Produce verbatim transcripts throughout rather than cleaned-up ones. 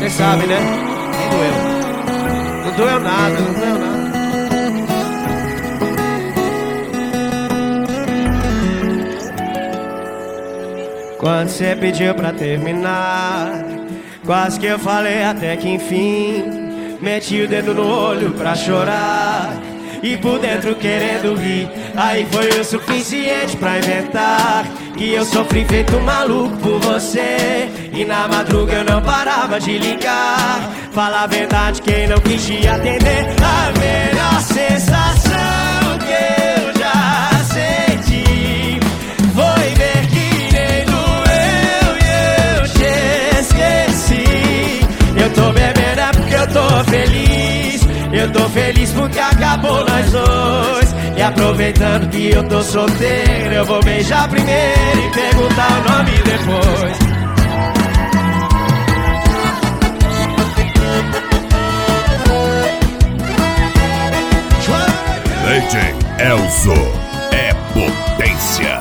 Cês sabem, né? Nem doeu. Não doeu nada, não doeu nada. Quando cê pediu pra terminar, quase que eu falei até que enfim. Meti o dedo no olho pra chorar e por dentro querendo rir. Aí foi o suficiente pra inventar que eu sofri feito um maluco por você. E na madruga eu não parava de ligar. Fala a verdade, quem não quis te atender. A melhor sensação que eu já senti foi ver que nem doeu e eu te esqueci. Eu tô bebendo é porque eu tô feliz. Eu tô feliz porque acabou nós dois. E aproveitando que eu tô solteiro, eu vou beijar primeiro e perguntar o nome depois. D J Elzo é potência.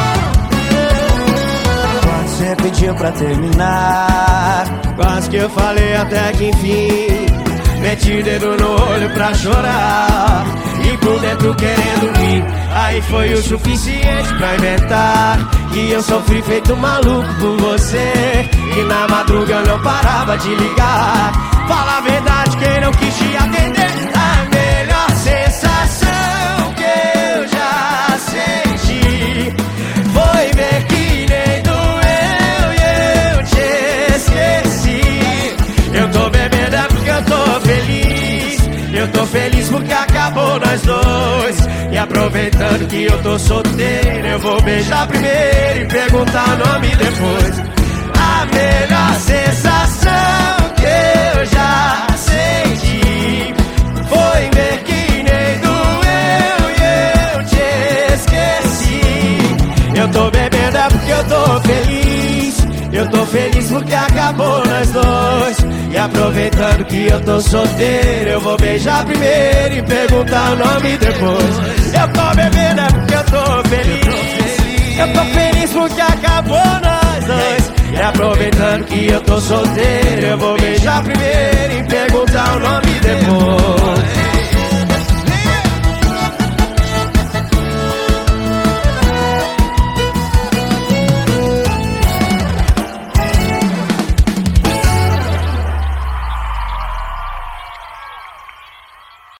Quando você pediu pra terminar, quase que eu falei até que enfim. Meti o dedo no olho pra chorar e por dentro querendo rir. Aí foi o suficiente pra inventar que eu sofri feito um maluco por você. E na madruga eu não parava de ligar. Fala a verdade, quem não quis te atender. A melhor sensação que eu já senti foi ver que nem doeu e eu te esqueci. Eu tô bebendo é porque eu tô feliz. Eu tô feliz porque acabou nós dois. E aproveitando que eu tô solteiro, eu vou beijar primeiro e perguntar o nome depois. A melhor sensação que eu já senti foi ver que nem doeu e eu te esqueci. Eu tô bebendo é porque eu tô feliz. Eu tô feliz porque acabou nós dois. E aproveitando que eu tô solteiro, eu vou beijar primeiro e perguntar o nome depois. Eu tô bebendo é porque eu tô feliz. Eu tô feliz porque acabou nós dois. E aproveitando que eu tô solteiro, eu vou beijar primeiro e perguntar o nome depois.